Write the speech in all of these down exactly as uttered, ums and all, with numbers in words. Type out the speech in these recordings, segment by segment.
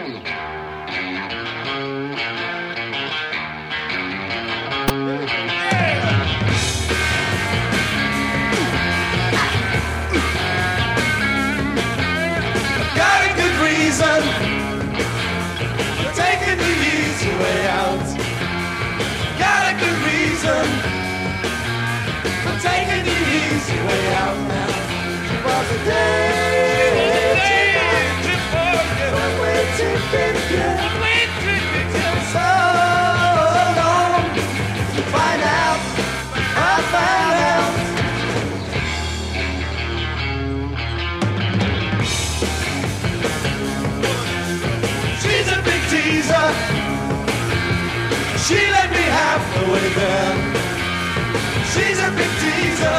She let me half the way there. She's a big teaser.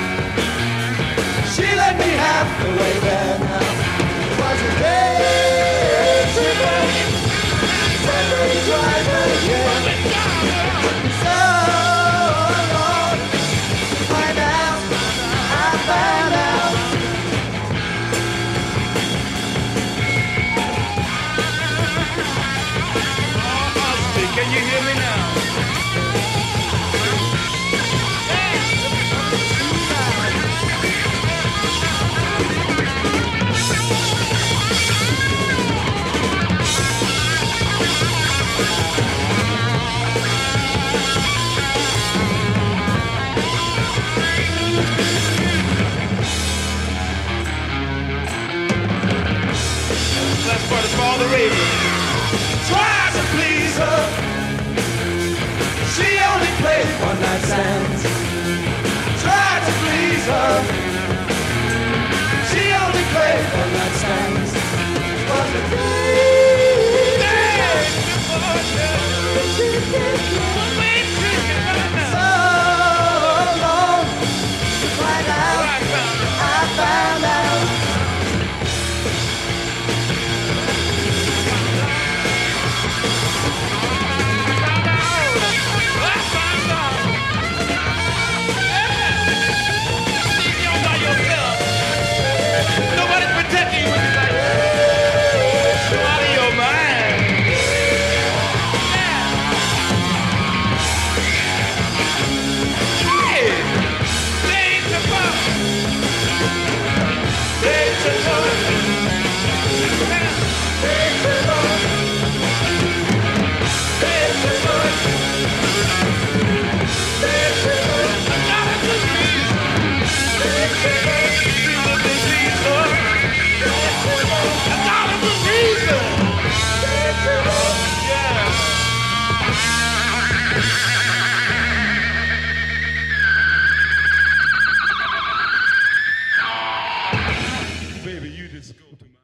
She let me half the way there now. It was a day tripper, Sunday driver, yeah. So long to find out, I found out. Can you hear me now? Last part is for all the ravens. Try to please her. She only plays one night stands. Try to please her. She only plays one night stands. But the day, day before she so long to find out. I found out. Baby, you just go to my